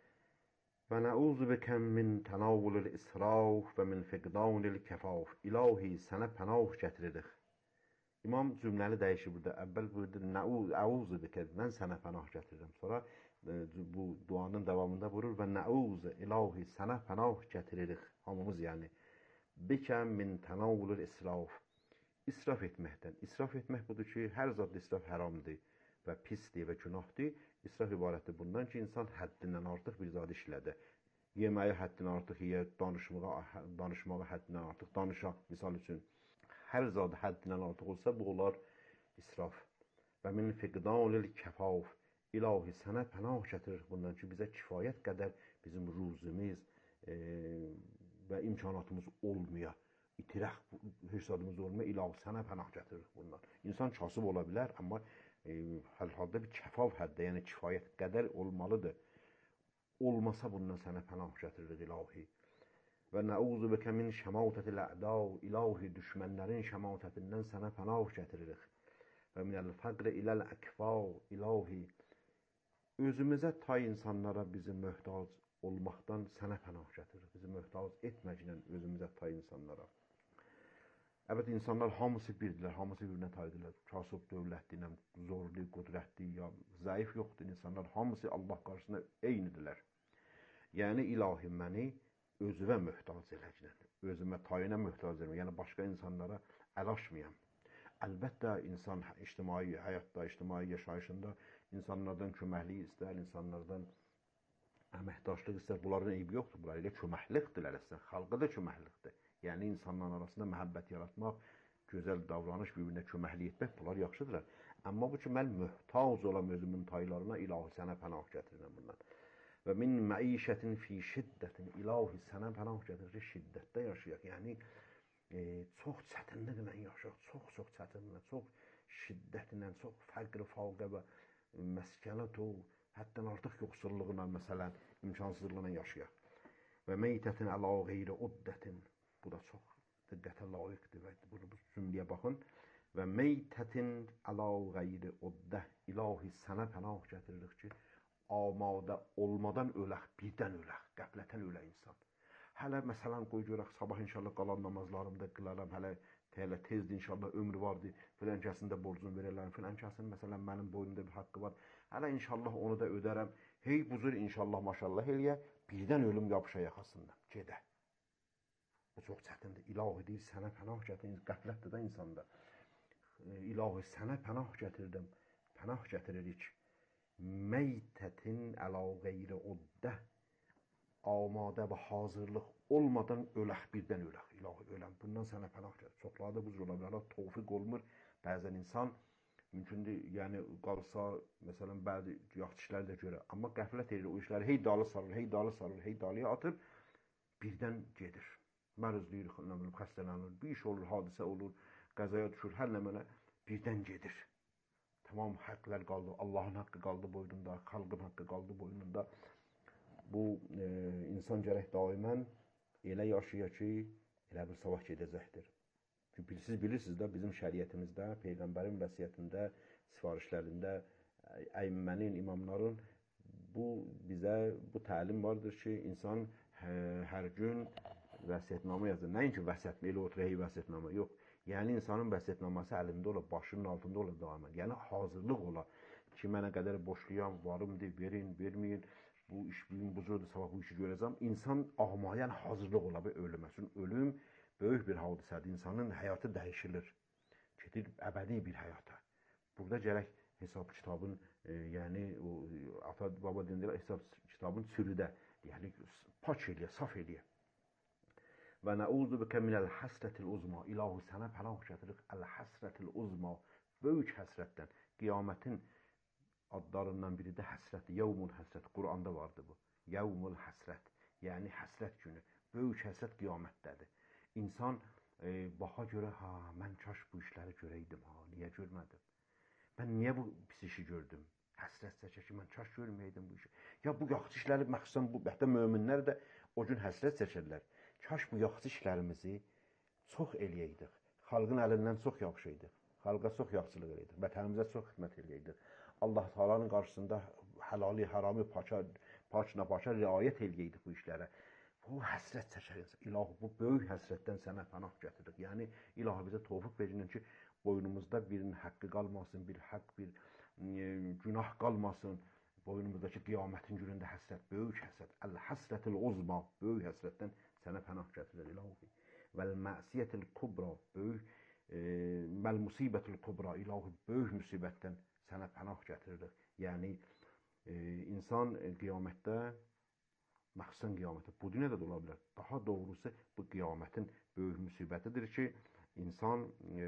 Və nəuzu bikəm min tənavulil israf və min fiqdanil kəfaf. İlahi, sənə pənah gətiririk. İmam cümləni dəyişir burada. Əvvəl buyurdu, nəuzu bikəm, mən sənə pənah gətirirəm. Sonra bu duanın davamında buyurur və nəuzu, ilahi, sənə pənah gətiririk. Hamımız yəni. Bikəm min tənavulil israf. İsraf etməkdən. İsraf etmək budur ki, hər zat israf haramdır və pisdir və günahdır. İsraf ibarətdir bundan ki, insan həddindən artıq bir zad işlədi. Yeməyi həddindən artıq yer, danışmağa, danışmağa həddindən artıq danışaq. Misal üçün, hər zad həddindən artıq olsa, bu olar israf. Və min fiqdanil kəfaf. İlahi, sənə pənah gətiririk bundan ki, bizə kifayət qədər bizim ruzimiz e, və imkanatımız olmaya. İtirək hüsadımız olmaya, ilahi sənə pənah gətiririk bundan. İnsan kasıb ola bilər, amma e, həl-halda bir kəfaf həddə, yəni kifayət qədər olmalıdır. Olmasa bundan sənə pənah gətiririk ilahi. Və nəuzu bikə min şəmautətil ə'dav, ilahi düşmənlərin şəmautətindən sənə pənah gətiririk. Və minəl fəqri iləl əkfav, ilahi özümüzə tay insanlara bizi möhtac olmaqdan sənə pənah gətiririk. Bizi möhtac etməklə özümüzə tay insanlara. Evet, insanlar hamısı birdirlər, hamısı birinə taydılar. Kasıb dövlətli, zorlu, qudrətli, ya zəif yoxdur. İnsanlar hamısı Allah qarşısında eynidirlər. Yəni ilahi məni özümə möhtac eləcən, özümə tayinə möhtac eləcən, yəni başqa insanlara əl açmayam. Əlbəttə insan ictimai həyatda, ictimai yaşayışında insanlardan köməklik istər, insanlardan əməkdaşlıq istər. Bunların eybi yoxdur. Bunlar elə köməklikdirlər əslində. Xalqa da köməklikdir. Yəni insanların arasında məhəbbət yaratmaq, gözəl davranış, bir-birinə köməklik etmək, bunlar yaxşıdırlar. Amma bu ki, mən möhtac olam özümün taylarına, ilahi sənə pənah gətirirəm bundan. Və min məişətin fi şiddətin, ilahi sənə pənah gətirir, şiddətdə yaşayaq. Yəni, e, çox çətinliklə yaşayaq, çox-çox çətinliklə, çox şiddətlə, çox fəqr, faqə və məskənət o, həddən artıq yoxsulluqla, məsələn, imkansızlıqla yaşayaq. Və meytətin əla qeyri uddətin, bu da çox diqqətə layiqdir və bunu bu cümləyə baxın. Və meytətin əla qeyri uddə, ilahi sənə pənah gətiririk ki, amadə olmadan ölək, birdən ölək, qəflətən ölə insan. Hələ məsələn, qoy görək, sabah inşallah qalan namazlarımda qılaram, hələ Hələ tezdir, inşallah ömrü vardır, filan kəsində borcunu verərlər, filan kəsin məsələn mənim boynumda bir haqqı var, hələ inşallah onu da ödərəm, hey buzur inşallah maşallah eləyə, birdən ölüm yapışa yaxasından, gedə. Bu çox çətindir, ilahi deyir, sənə pənah gətirin, qəflətdir da insanda. İlahi sənə pənah gətirdim, pənah gətiririk. Meytətin əla qeyri uddə, amadə və hazırlıq olmadan ölək, birdən ölək, ilahi öləm. Bundan sənə pənah gətir. Çoxlarda bu cür ola bilər, tövfiq olmur. Bəzən insan mümkündür, yəni qalsa, məsələn, bəzi yaxşı işləri də görür. Amma qəflət edir, o işləri hey dalı sarır, hey dalı sarır, hey dalıya atır, birdən gedir. Məruzluyur, xəstələnir, bir iş olur, hadisə olur, qəzaya düşür, hər nə mənə birdən gedir. Tamam haqqlar qaldı, Allahın haqqı qaldı boynunda, xalqın haqqı qaldı boynunda. Bu e, insan gərək daimən elə yaşayır ki, elə bir sabah gedəcəkdir. Çünki siz bilirsiniz də bizim şəriətimizdə, Peyğəmbərin vəsiyyətində, sifarişlərində, əyimmənin, imamların bu bizə bu təlim vardır ki, insan hə, hər gün vəsiyyətnamə yazır. Nəinki vəsiyyətnamə, elə otur, hey vəsiyyətnamə, yox. Yəni insanın vəsiyyətnaməsi əlində ola, başının altında ola daimən. Yəni hazırlıq ola ki, mənə qədər boşlayam, varımdır, verin, verməyin. Bu iş bugün buzurdu, sabah bu işi görəcəm. İnsan ahmayan hazırlıq ola bir ölümə. Çünki ölüm böyük bir hadisədir. İnsanın həyatı dəyişilir. Gedir əbədi bir həyata. Burada gərək hesab kitabın, e, yəni o ata baba deyirlər, hesab kitabın sürüdə, yəni pak eləyə, saf eləyə. Və nəuzu bikə minəl həsrətil uzma, ilahu sənə pənah gətiririk, əl-həsrətil uzma, böyük həsrətdən, qiyamətin adlarından biri də həsrətdir. Yevmul həsrət. Quranda vardır bu. Yevmul həsrət. Yəni həsrət günü. Böyük həsrət qiyamətdədir. İnsan e, baxa görə, ha, mən kaş bu işləri görəydim, ha, niyə görmədim? Mən niyə bu pis işi gördüm? Həsrət çəkir ki, mən kaş görməyəydim bu işi. Ya bu yaxşı işləri, məxsusən bu, hətta möminlər də o gün həsrət çəkirlər. Kaş bu yaxşı işlərimizi çox eləyəydik. Xalqın əlindən çox yapışaydıq. Xalqa çox yaxşılıq eləydik. Vətənimizə çox xidmət eləyəydik. Allah Taala'nın qarşısında həlali, haramı, paça, paçına paça riayət eləyəydik bu işlərə. Bu həsrət çəkər insan. İlahi, bu böyük həsrətdən sənə pənah gətiririk. Yəni, ilahi bizə tövfiq verin ki, boynumuzda birinin haqqı qalmasın, bir haqq, bir e, günah qalmasın. Boynumuzdakı qiyamətin günündə həsrət, böyük həsrət. Əl-həsrətil uzma, böyük həsrətdən sənə pənah gətiririk, ilahi. Vəl-məsiyyətil kubra, böyük, e, məl-musibətil kubra, ilahi, böyük müsibətdən sənə pənah gətiririk. Yəni, e, insan qiyamətdə, məxsusən qiyamətdə, bu dünyada da ola bilər. Daha doğrusu, bu qiyamətin böyük müsibətidir ki, insan e,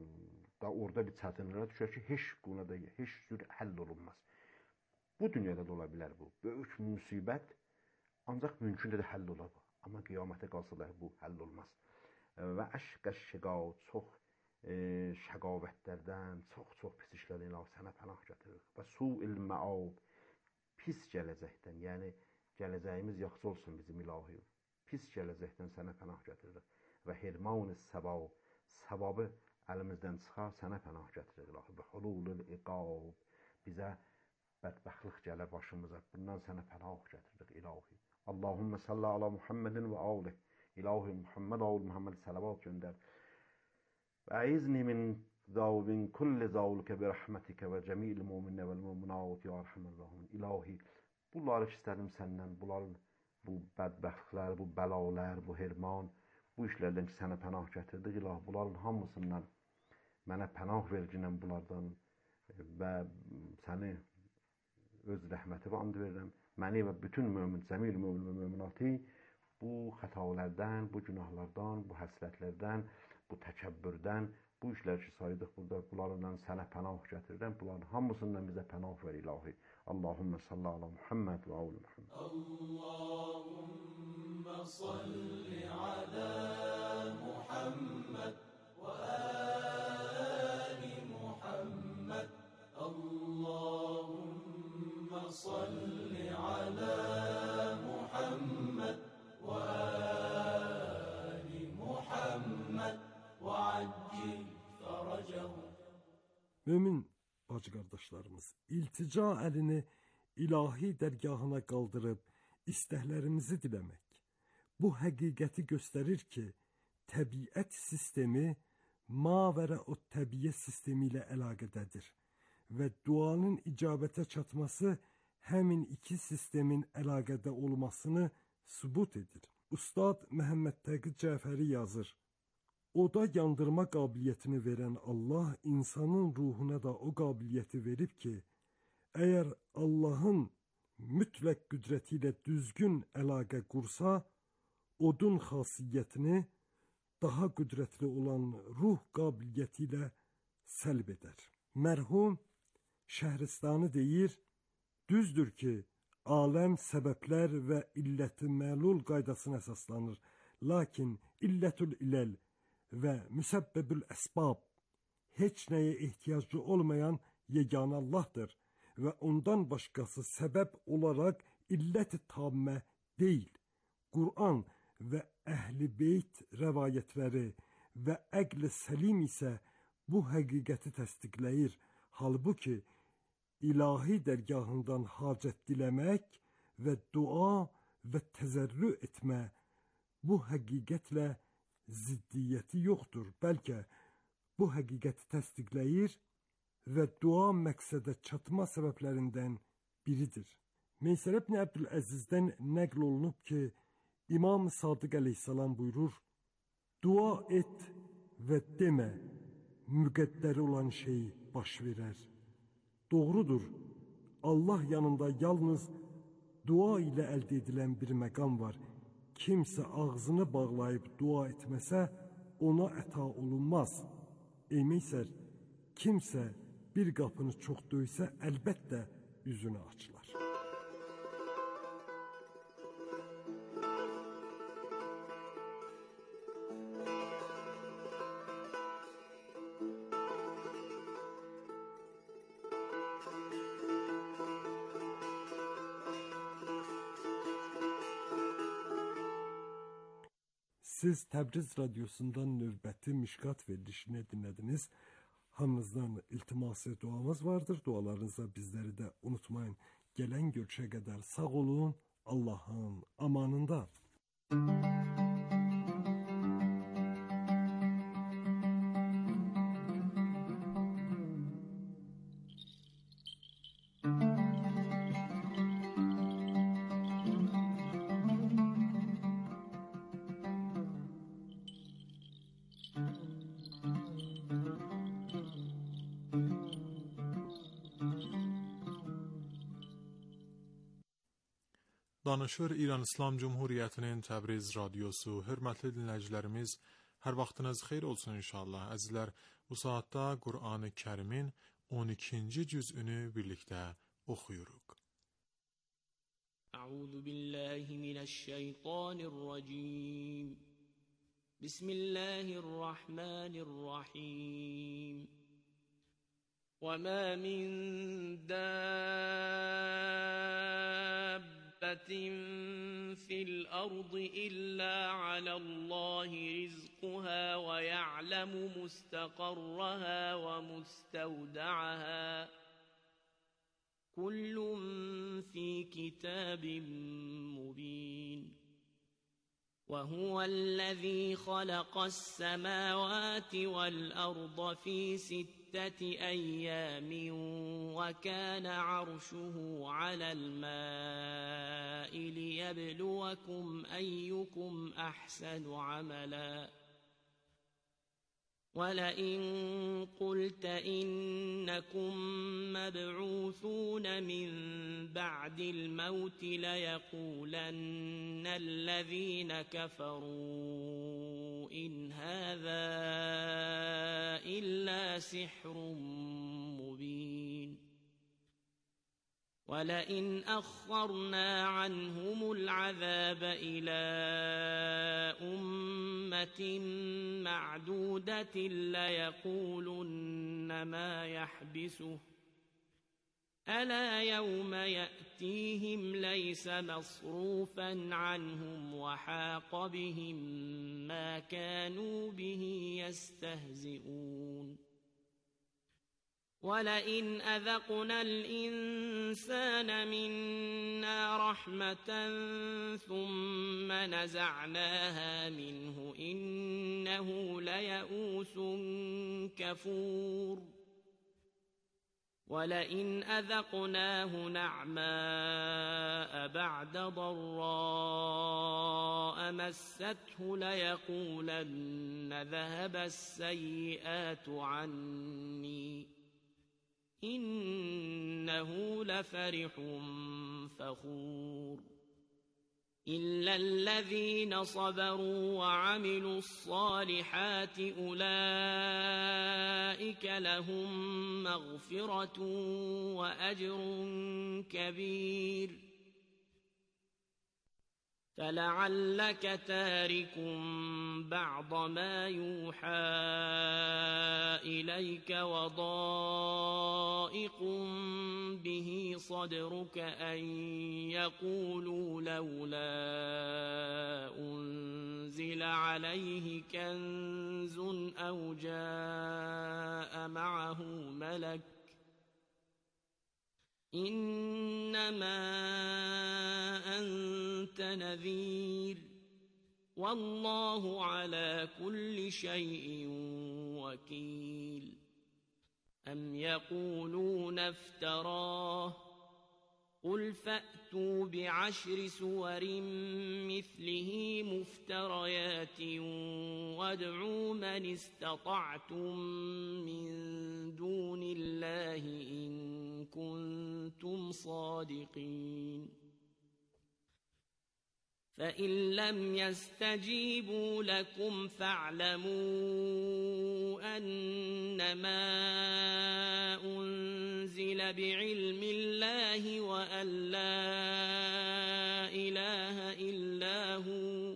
da orada bir çətinlərə düşər ki, heç qunada, heç cür həll olunmaz. Bu dünyada da ola bilər bu. Böyük müsibət, ancaq mümkün də həll ola bu. Amma qiyamətə qalsa da bu həll olmaz. E, və əşqəş şiqal, çox E, şəqavətlərdən, çox-çox pis işlərdən ilahi sənə pənah gətiririk. Və su'il məab, pis gələcəkdən, yəni gələcəyimiz yaxşı olsun bizim ilahi. Pis gələcəkdən sənə pənah gətiririk. Və hirman-ı səvab, savabı əlimizdən çıxar, sənə pənah gətiririk ilahi. Və hulul-ül iqab, bizə bədbəxtlik gələr başımıza, bundan sənə pənah gətiririk ilahi. Allahümmə salli ala Muhammedin və alih. İlahi Muhammed, oğul Muhammed salavat göndər. Əizni min zavin kulli zavlukə bi rəhmətikə və cəmil-i müminə vəl-müminat ya rəhmən rəhmin. İlahi, bunları istədim səndən, bunların bu bədbəxtlər, bu bəlalar, bu herman, bu işlərdən ki, sənə pənah gətirdik, ilah, bunların hamısından mənə pənah vercinəm bunlardan və səni öz rəhməti və and verirəm. Məni və bütün mömin, cəmil mömin və möminatı bu xətalərdən, bu günahlardan, bu həsrətlərdən, bu təkəbbürdən, bu işlər ki, saydıq burada, bunlardan sənə pənah gətirirəm. Bunların hamısından bizə pənah ver ilahi. Allahümme salli ala Muhammed və avlu Muhammed. Allahümme salli ala Muhammed və ali Muhammed. Allahümme salli ala Muhammed və ali Muhammed və accil faracahu. Mömin bacı qardaşlarımız, iltica əlini ilahi dərgahına qaldırıb istəklərimizi diləmək. Bu həqiqəti göstərir ki, təbiət sistemi mavərə o təbiət sistemi ilə əlaqədədir və duanın icabətə çatması həmin iki sistemin əlaqədə olmasını sübut edir. Ustad Məhəmməd Təqi Cəfəri yazır: Oda yandırma qabiliyyətini verən Allah insanın ruhuna da o qabiliyyəti verib ki, əgər Allahın mütləq qüdrəti ilə düzgün əlaqə qursa, odun xasiyyətini daha qüdrətli olan ruh qabiliyyəti ilə səlb edər. Mərhum Şəhristanı deyir, düzdür ki, aləm səbəblər və illət-i məlul qaydasına əsaslanır, lakin illətül iləl və müsəbbəbül əsbab heç nəyə ehtiyaclı olmayan yeganə Allahdır və ondan başqası səbəb olaraq illət-i tammə deyil. Qur'an və əhl-i beyt rəvayətləri və əql-i səlim isə bu həqiqəti təsdiqləyir. Halbuki ilahi dərgahından hacət diləmək və dua və təzərrü etmə bu həqiqətlə ziddiyyəti yoxdur, bəlkə bu həqiqəti təsdiqləyir və dua məqsədə çatma səbəblərindən biridir. Meysər ibn Əbdüləzizdən nəql olunub ki, İmam Sadiq əleyhissalam buyurur, dua et və demə, müqəddər olan şey baş verər. Doğrudur, Allah yanında yalnız dua ilə əldə edilən bir məqam var. Kimsə ağzını bağlayıb dua etməsə, ona əta olunmaz. Ey Meysər, kimsə bir qapını çox döysə, əlbəttə üzünü açılar. Siz Təbriz Radyosu'ndan növbəti Mişkat verilişini dinlediniz. Hamınızdan iltiması duamız vardır. Dualarınıza bizləri də unutmayın. Gələn görüşə qədər sağ olun, Allah'ın amanında. Danışır İran İslam Cumhuriyyətinin Təbriz Radyosu. Hörmətli dinləyicilərimiz, hər vaxtınız xeyir olsun inşallah. Əzizlər, bu saatda Qur'an-ı Kərimin on ikinci cüzünü birlikdə oxuyuruq. Əuzu billahi minəşşeytanirracim. Bismillahirrahmanirrahim. Və mə min dəb في الأرض إلا على الله رزقها ويعلم مستقرها ومستودعها كل في كتاب مبين وهو الذي خلق السماوات والأرض في ست ستة أيام وكان عرشه على الماء ليبلوكم أيكم أحسن عملا ولئن قلت إنكم مبعوثون من بعد الموت ليقولن الذين كفروا إن هذا إلا سحر مبين ولئن أخرنا عنهم العذاب إلى أمة معدودة ليقولن ما يحبسه ألا يوم يأتيهم ليس مصروفا عنهم وحاق بهم ما كانوا به يستهزئون ولئن أذقنا الإنسان منا رحمة ثم نزعناها منه إنه ليئوس كفور ولئن أذقناه نعماء بعد ضراء مسته ليقولن ذهب السيئات عني إنه لفرح فخور إلا الذين صبروا وعملوا الصالحات أولئك لهم مغفرة وأجر كبير فلعلك تارك بعض ما يوحى إليك وضائق به صدرك أن يقولوا لولا أنزل عليه كنز أو جاء معه ملك إنما أنت نذير والله على كل شيء وكيل أم يقولون افتراه قل فأتوا بعشر سور مثله مفتريات وادعوا من استطعتم من دون الله إن كنتم صادقين فإن لم يستجيبوا لكم فاعلموا أنما أنزل بعلم الله وأن لا إله إلا هو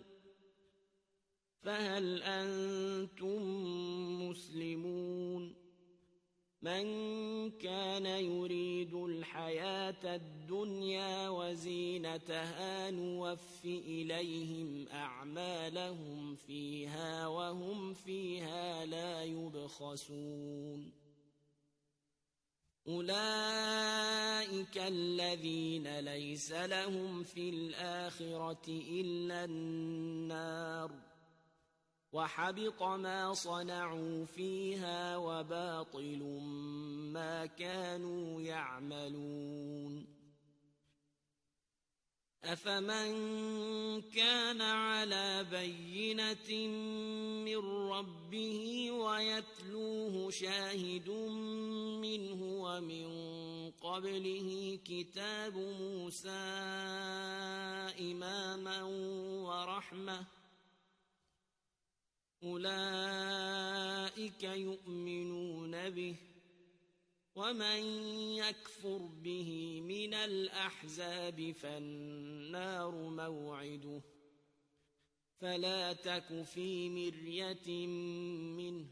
فهل أنتم مسلمون من كان يريد الحياة الدنيا وزينتها نوف إليهم أعمالهم فيها وهم فيها لا يبخسون أولئك الذين ليس لهم في الآخرة إلا النار وحبط ما صنعوا فيها وباطل ما كانوا يعملون أفمن كان على بينة من ربه ويتلوه شاهد منه ومن قبله كتاب موسى إماما ورحمة أولئك يؤمنون به ومن يكفر به من الأحزاب فالنار موعده فلا تك في مرية منه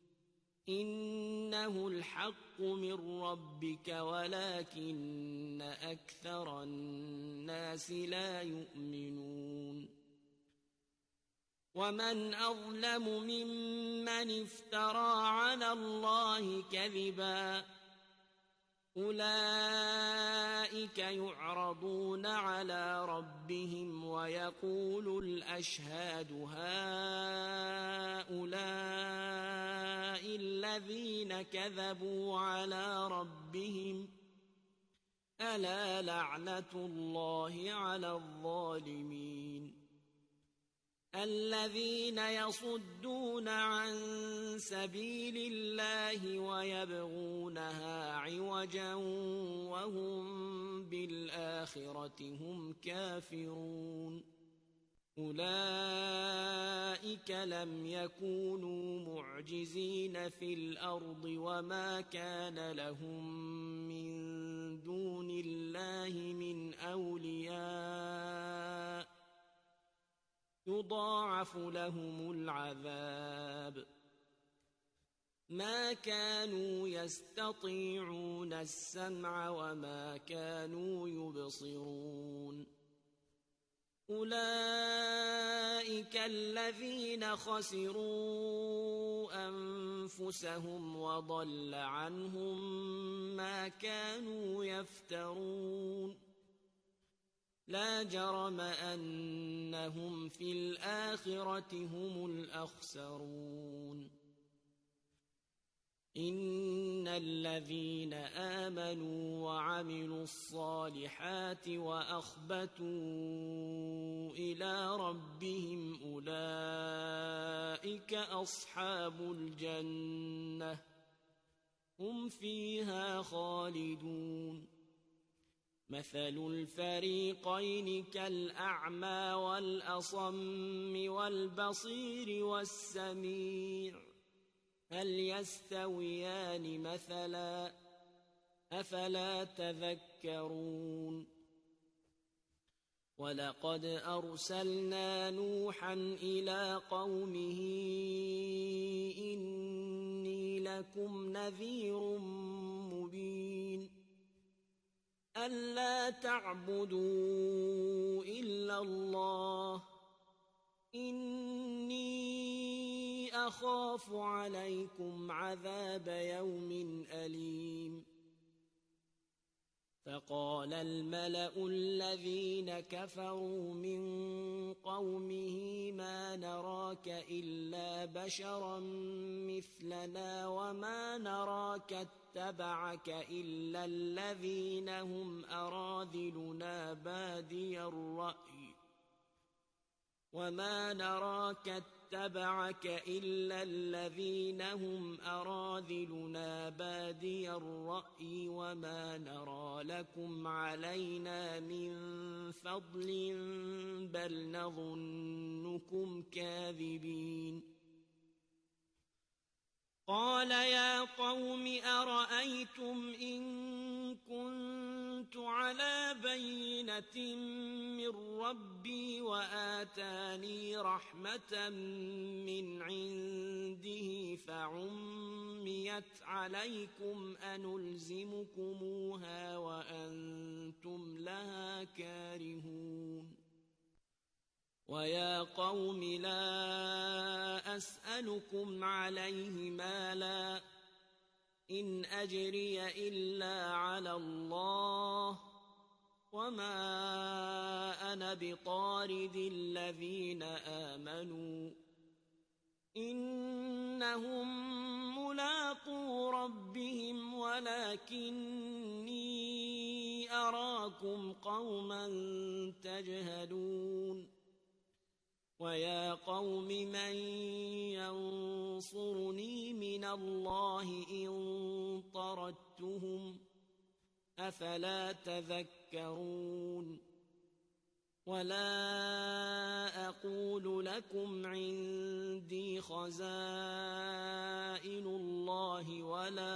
إنه الحق من ربك ولكن أكثر الناس لا يؤمنون ومن أظلم ممن افترى على الله كذبا أولئك يعرضون على ربهم ويقول الأشهاد هؤلاء الذين كذبوا على ربهم ألا لعنة الله على الظالمين الذين يصدون عن سبيل الله ويبغونها عوجا وهم بالآخرة هم كافرون أولئك لم يكونوا معجزين في الأرض وما كان لهم من دون الله من أولياء يضاعف لهم العذاب ما كانوا يستطيعون السمع وما كانوا يبصرون أولئك الذين خسروا أنفسهم وضل عنهم ما كانوا يفترون لا جرم أنهم في الآخرة هم الأخسرون إن الذين آمنوا وعملوا الصالحات وأخبتوا إلى ربهم أولئك أصحاب الجنة هم فيها خالدون مثل الفريقين كالأعمى والأصم والبصير والسميع هل يستويان مثلا أفلا تذكرون ولقد أرسلنا نوحا إلى قومه إني لكم نذير مبين ألا تعبدوا إلا الله إني أخاف عليكم عذاب يوم أليم فقال الملأ الذين كفروا من قومه ما نراك إلا بشرا مثلنا وما نراك اتبعك إلا الذين هم أراذلنا بادي الرأي وما نراك اتبعك إلا الذين هم أراذلنا بادي الرأي وما نرى لكم علينا من فضل بل نظنكم كاذبين قال يا قوم أرأيتم إن كنت على بينة من ربي وآتاني رحمة من عنده فعميت عليكم أنلزمكموها وأنتم لها كارهون ويا قوم لا أسألكم عليه مالا إن أجري إلا على الله وما أنا بطارد الذين آمنوا إنهم ملاقو ربهم ولكني أراكم قوما تجهلون ويا قوم من ينصرني من الله إن طردتهم أفلا تذكرون ولا أقول لكم عندي خزائن الله ولا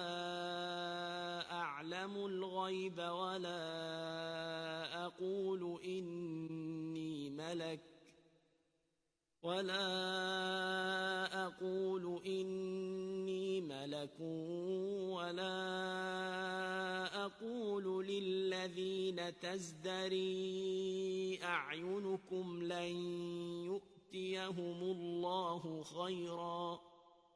أعلم الغيب ولا أقول إني ملك ولا أقول إني ملك ولا أقول للذين تزدري أعينكم لن يؤتيهم الله خيرا